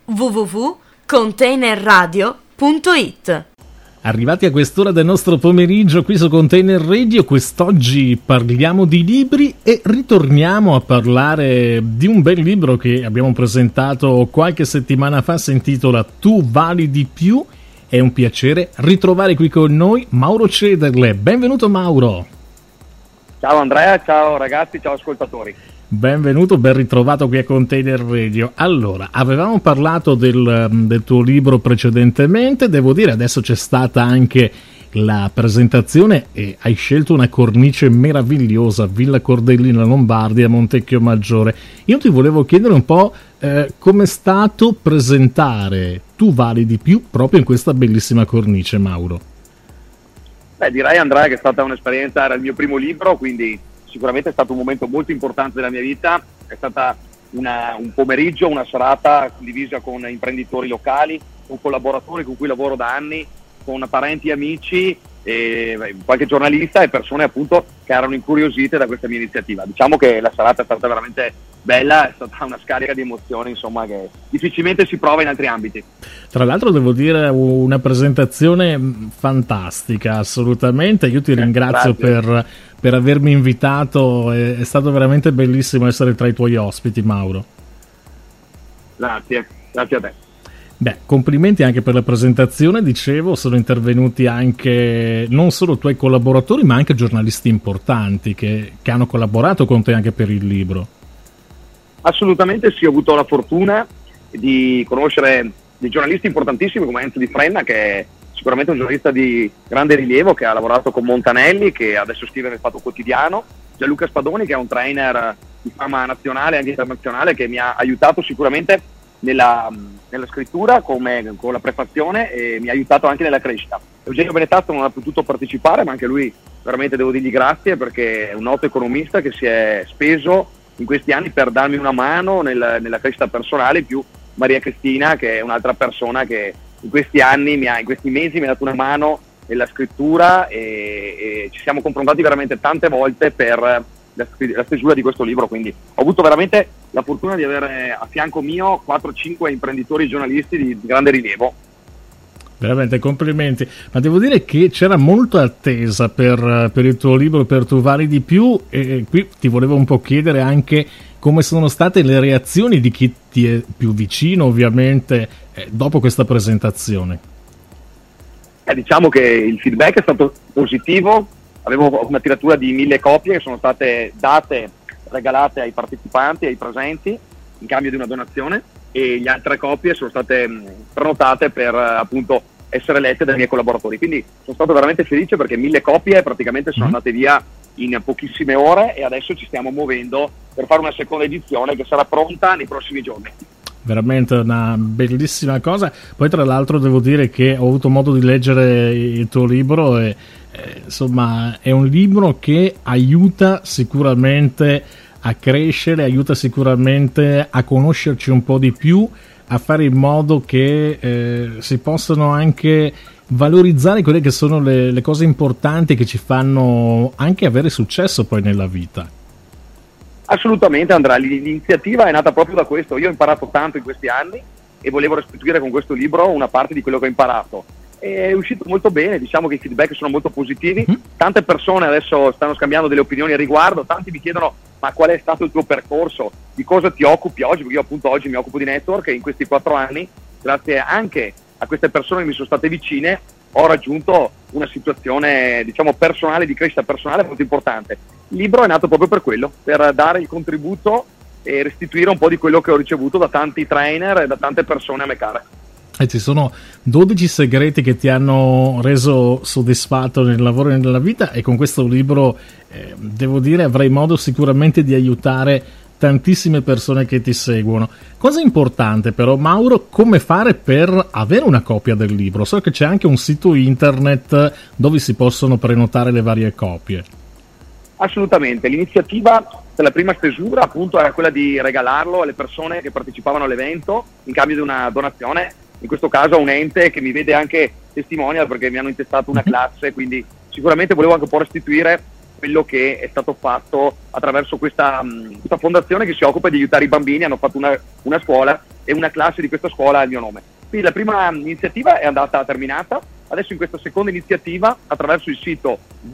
www.containerradio.it. Arrivati a quest'ora del nostro pomeriggio qui su Container Radio, quest'oggi parliamo di libri e ritorniamo a parlare di un bel libro che abbiamo presentato qualche settimana fa, si intitola Tu vali di più. È un piacere ritrovare qui con noi Mauro Cederle. Benvenuto Mauro. Ciao Andrea, ciao ragazzi, ciao ascoltatori. Benvenuto, ben ritrovato qui a Container Radio. Allora, avevamo parlato del tuo libro precedentemente, devo dire adesso c'è stata anche la presentazione e hai scelto una cornice meravigliosa, Villa Cordellina Lombardia, Montecchio Maggiore. Io ti volevo chiedere un po' com'è stato presentare Tu vali di più proprio in questa bellissima cornice, Mauro. Beh, direi Andrea che è stata un'esperienza, era il mio primo libro, quindi sicuramente è stato un momento molto importante della mia vita. È stata un pomeriggio, una serata condivisa con imprenditori locali, con collaboratori con cui lavoro da anni, con parenti e amici, e qualche giornalista e persone appunto che erano incuriosite da questa mia iniziativa. Diciamo che la serata è stata veramente bella, è stata una scarica di emozioni, insomma, che difficilmente si prova in altri ambiti. Tra l'altro devo dire una presentazione fantastica, assolutamente. Io ti ringrazio per avermi invitato, è stato veramente bellissimo essere tra i tuoi ospiti, Mauro. Grazie a te. Beh, complimenti anche per la presentazione, dicevo, sono intervenuti anche non solo tuoi collaboratori ma anche giornalisti importanti che hanno collaborato con te anche per il libro. Assolutamente sì, ho avuto la fortuna di conoscere dei giornalisti importantissimi come Enzo Di Frenna, che è sicuramente un giornalista di grande rilievo, che ha lavorato con Montanelli, che adesso scrive nel Fatto Quotidiano, Gianluca Spadoni, che è un trainer di fama nazionale e anche internazionale, che mi ha aiutato sicuramente nella scrittura con la prefazione e mi ha aiutato anche nella crescita. Eugenio Benetazzo non ha potuto partecipare, ma anche lui veramente devo dirgli grazie, perché è un noto economista che si è speso in questi anni per darmi una mano nella crescita personale, più Maria Cristina, che è un'altra persona che in questi anni, in questi mesi mi ha dato una mano nella scrittura e ci siamo confrontati veramente tante volte per la stesura di questo libro. Quindi ho avuto veramente la fortuna di avere a fianco mio 4-5 imprenditori giornalisti di grande rilievo. Veramente complimenti, ma devo dire che c'era molta attesa per il tuo libro, per Tu vali di più, e qui ti volevo un po' chiedere anche come sono state le reazioni di chi ti è più vicino, ovviamente, dopo questa presentazione. Diciamo che il feedback è stato positivo. Avevo una tiratura di 1000 copie che sono state regalate ai partecipanti, ai presenti, in cambio di una donazione, e le altre copie sono state prenotate per appunto essere lette dai miei collaboratori. Quindi sono stato veramente felice perché 1000 copie praticamente sono andate via in pochissime ore e adesso ci stiamo muovendo per fare una seconda edizione che sarà pronta nei prossimi giorni. Veramente una bellissima cosa. Poi tra l'altro devo dire che ho avuto modo di leggere il tuo libro e insomma è un libro che aiuta sicuramente a crescere, aiuta sicuramente a conoscerci un po' di più, a fare in modo che si possano anche valorizzare quelle che sono le cose importanti che ci fanno anche avere successo poi nella vita. Assolutamente Andrea, l'iniziativa è nata proprio da questo. Io ho imparato tanto in questi anni e volevo restituire con questo libro una parte di quello che ho imparato. È uscito molto bene, diciamo che i feedback sono molto positivi. Tante persone adesso stanno scambiando delle opinioni a riguardo, tanti mi chiedono ma qual è stato il tuo percorso, di cosa ti occupi oggi, perché io appunto oggi mi occupo di network e in questi 4 anni, grazie anche a queste persone che mi sono state vicine, ho raggiunto una situazione diciamo personale, di crescita personale molto importante. Il libro è nato proprio per quello, per dare il contributo e restituire un po' di quello che ho ricevuto da tanti trainer e da tante persone a me care. E ci sono 12 segreti che ti hanno reso soddisfatto nel lavoro e nella vita, e con questo libro devo dire avrai modo sicuramente di aiutare tantissime persone che ti seguono. Cosa importante però, Mauro, come fare per avere una copia del libro? So che c'è anche un sito internet dove si possono prenotare le varie copie. Assolutamente, l'iniziativa della prima stesura appunto era quella di regalarlo alle persone che partecipavano all'evento in cambio di una donazione, in questo caso a un ente che mi vede anche testimonial perché mi hanno intestato una classe, quindi sicuramente volevo anche un po' restituire quello che è stato fatto attraverso questa fondazione che si occupa di aiutare i bambini. Hanno fatto una scuola e una classe di questa scuola ha il mio nome. Quindi la prima iniziativa è andata terminata. Adesso in questa seconda iniziativa, attraverso il sito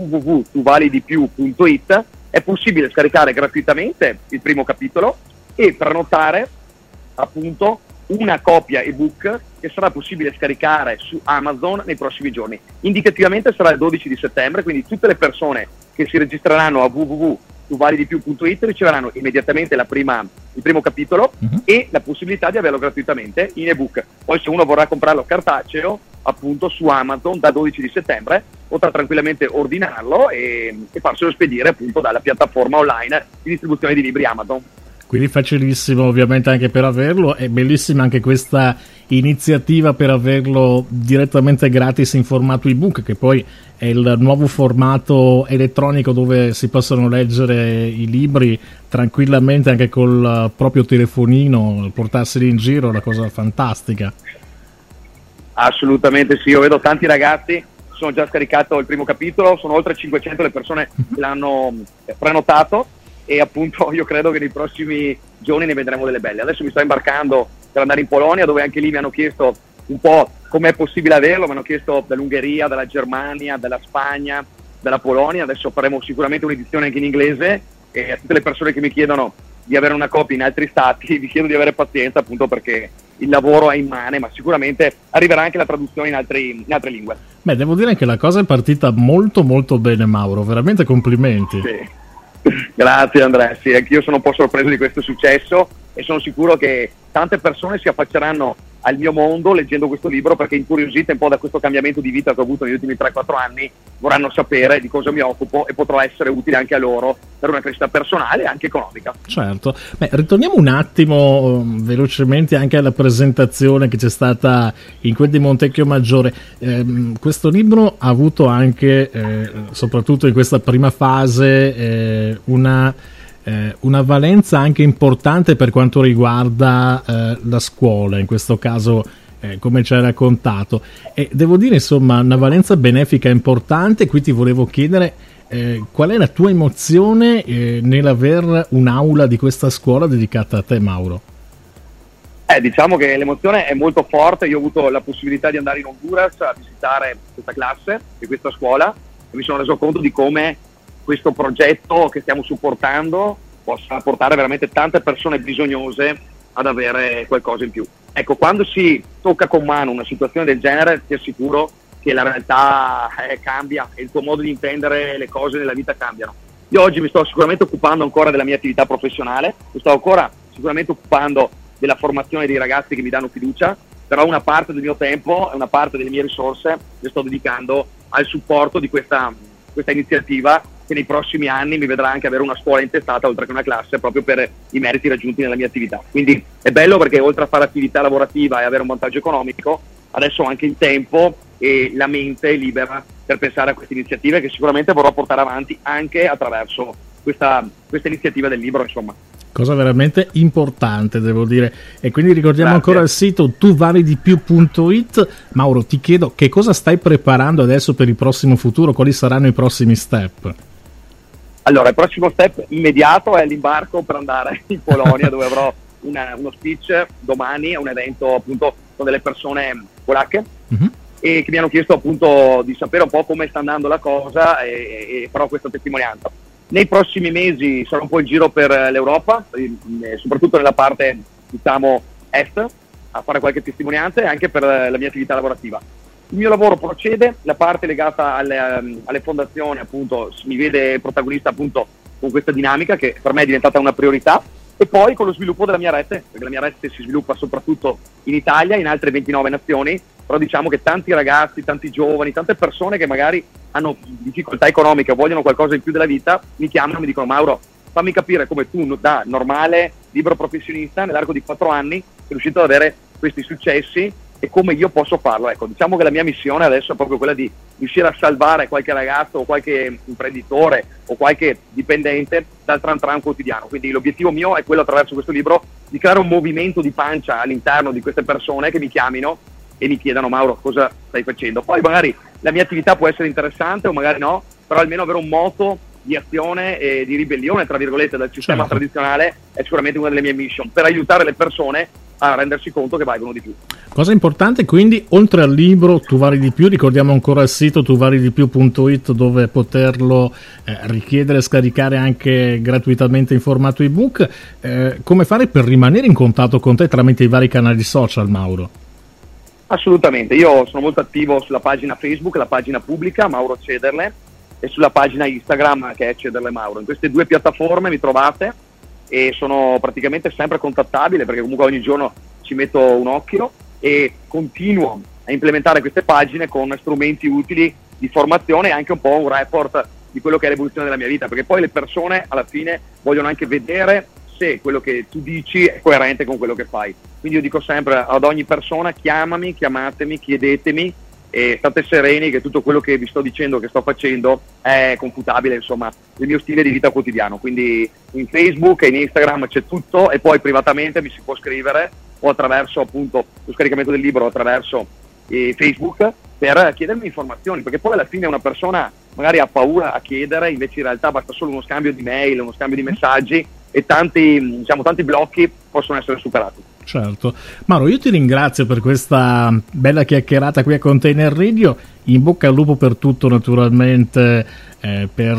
www.tuvalidipiù.it, è possibile scaricare gratuitamente il primo capitolo e prenotare appunto una copia ebook che sarà possibile scaricare su Amazon nei prossimi giorni. Indicativamente sarà il 12 di settembre, quindi tutte le persone che si registreranno a www.tuvalidipiù.it riceveranno immediatamente il primo capitolo e la possibilità di averlo gratuitamente in ebook. Poi se uno vorrà comprarlo cartaceo, appunto su Amazon da 12 di settembre potrà tranquillamente ordinarlo e farselo spedire appunto dalla piattaforma online di distribuzione di libri Amazon. Quindi facilissimo ovviamente anche per averlo. È bellissima anche questa iniziativa per averlo direttamente gratis in formato ebook, che poi è il nuovo formato elettronico dove si possono leggere i libri tranquillamente anche col proprio telefonino, portarseli in giro, è una cosa fantastica. Assolutamente sì, io vedo tanti ragazzi, sono già scaricato il primo capitolo, sono oltre 500 le persone che l'hanno prenotato e appunto io credo che nei prossimi giorni ne vedremo delle belle. Adesso mi sto imbarcando per andare in Polonia, dove anche lì mi hanno chiesto un po' com'è possibile averlo, mi hanno chiesto dall'Ungheria, dalla Germania, dalla Spagna, dalla Polonia. Adesso faremo sicuramente un'edizione anche in inglese e a tutte le persone che mi chiedono di avere una copia in altri stati vi chiedo di avere pazienza, appunto perché il lavoro è immane, ma sicuramente arriverà anche la traduzione in altre lingue. Beh, devo dire che la cosa è partita molto molto bene, Mauro, veramente complimenti. Sì. Grazie Andrea, sì, anch'io sono un po' sorpreso di questo successo e sono sicuro che tante persone si affacceranno al mio mondo leggendo questo libro, perché incuriosite un po' da questo cambiamento di vita che ho avuto negli ultimi 3-4 anni, vorranno sapere di cosa mi occupo e potrò essere utile anche a loro per una crescita personale e anche economica. Certo. Beh, ritorniamo un attimo velocemente anche alla presentazione che c'è stata in quel di Montecchio Maggiore. Questo libro ha avuto anche, soprattutto in questa prima fase, una valenza anche importante per quanto riguarda la scuola, in questo caso come ci hai raccontato, e devo dire insomma una valenza benefica importante. Qui ti volevo chiedere qual è la tua emozione nell'aver un'aula di questa scuola dedicata a te, Mauro? Diciamo che l'emozione è molto forte. Io ho avuto la possibilità di andare in Honduras a visitare questa classe e questa scuola e mi sono reso conto di come questo progetto che stiamo supportando possa portare veramente tante persone bisognose ad avere qualcosa in più. Ecco, quando si tocca con mano una situazione del genere, ti assicuro che la realtà cambia e il tuo modo di intendere le cose nella vita cambiano. Io oggi mi sto sicuramente occupando ancora della mia attività professionale, mi sto ancora sicuramente occupando della formazione dei ragazzi che mi danno fiducia, però una parte del mio tempo e una parte delle mie risorse le sto dedicando al supporto di questa iniziativa, che nei prossimi anni mi vedrà anche avere una scuola intestata oltre che una classe, proprio per i meriti raggiunti nella mia attività. Quindi è bello perché oltre a fare attività lavorativa e avere un vantaggio economico, adesso ho anche il tempo e la mente libera per pensare a queste iniziative che sicuramente vorrò portare avanti anche attraverso questa iniziativa del libro, insomma. Cosa veramente importante, devo dire. E quindi ricordiamo Grazie. ancora il sito tuvalidipiù.it. Mauro, ti chiedo che cosa stai preparando adesso per il prossimo futuro, quali saranno i prossimi step? Allora, il prossimo step immediato è l'imbarco per andare in Polonia, dove avrò uno speech domani a un evento appunto con delle persone polacche e che mi hanno chiesto appunto di sapere un po' come sta andando la cosa e farò questa testimonianza. Nei prossimi mesi sarò un po' in giro per l'Europa, soprattutto nella parte diciamo est, a fare qualche testimonianza e anche per la mia attività lavorativa. Il mio lavoro procede, la parte legata alle fondazioni appunto mi vede protagonista appunto con questa dinamica che per me è diventata una priorità, e poi con lo sviluppo della mia rete, perché la mia rete si sviluppa soprattutto in Italia, in altre 29 nazioni, però diciamo che tanti ragazzi, tanti giovani, tante persone che magari hanno difficoltà economiche o vogliono qualcosa in più della vita, mi chiamano e mi dicono: Mauro, fammi capire come tu da normale libero professionista nell'arco di 4 anni sei riuscito ad avere questi successi e come io posso farlo. Ecco, diciamo che la mia missione adesso è proprio quella di riuscire a salvare qualche ragazzo o qualche imprenditore o qualche dipendente dal tran tran quotidiano. Quindi l'obiettivo mio è quello, attraverso questo libro, di creare un movimento di pancia all'interno di queste persone che mi chiamino e mi chiedano: Mauro, cosa stai facendo? Poi magari la mia attività può essere interessante o magari no, però almeno avere un moto di azione e di ribellione, tra virgolette, dal sistema Certo. tradizionale, è sicuramente una delle mie mission, per aiutare le persone a rendersi conto che valgono di più. Cosa importante, quindi, oltre al libro Tu vari di più, ricordiamo ancora il sito tuvaredipiù.it dove poterlo richiedere e scaricare anche gratuitamente in formato ebook. Come fare per rimanere in contatto con te tramite i vari canali social, Mauro? Assolutamente, io sono molto attivo sulla pagina Facebook, la pagina pubblica Mauro Cederle, e sulla pagina Instagram che è Cederle Mauro. In queste due piattaforme mi trovate e sono praticamente sempre contattabile, perché comunque ogni giorno ci metto un occhio e continuo a implementare queste pagine con strumenti utili di formazione e anche un po' un report di quello che è l'evoluzione della mia vita, perché poi le persone alla fine vogliono anche vedere se quello che tu dici è coerente con quello che fai. Quindi io dico sempre ad ogni persona: chiamami, chiamatemi, chiedetemi e state sereni che tutto quello che vi sto dicendo, che sto facendo, è confutabile, insomma, il mio stile di vita quotidiano. Quindi in Facebook e in Instagram c'è tutto, e poi privatamente mi si può scrivere o attraverso appunto lo scaricamento del libro, o attraverso Facebook, per chiedermi informazioni, perché poi alla fine una persona magari ha paura a chiedere, invece in realtà basta solo uno scambio di mail, uno scambio di messaggi e tanti blocchi possono essere superati. Certo. Mauro, io ti ringrazio per questa bella chiacchierata qui a Container Radio. In bocca al lupo per tutto, naturalmente, per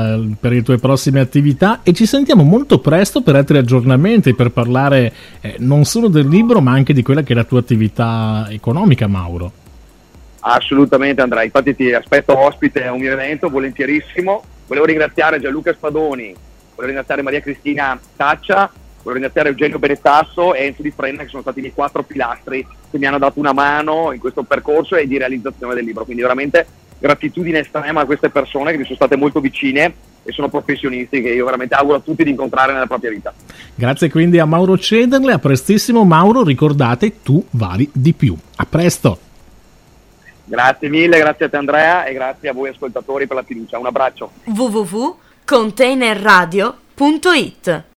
le tue prossime attività, e ci sentiamo molto presto per altri aggiornamenti, per parlare non solo del libro ma anche di quella che è la tua attività economica, Mauro. Assolutamente, Andrea, infatti ti aspetto ospite a un mio evento, volentierissimo. Volevo ringraziare Gianluca Spadoni, volevo ringraziare Maria Cristina Taccia, volevo ringraziare Eugenio Benettasso e Enzo Di Frenna, che sono stati i miei 4 pilastri che mi hanno dato una mano in questo percorso e di realizzazione del libro. Quindi veramente gratitudine estrema a queste persone che mi sono state molto vicine e sono professionisti che io veramente auguro a tutti di incontrare nella propria vita. Grazie quindi a Mauro Cederle, a prestissimo Mauro, ricordate, tu vari di più. A presto! Grazie mille, grazie a te Andrea e grazie a voi ascoltatori per la fiducia. Un abbraccio. www.containerradio.it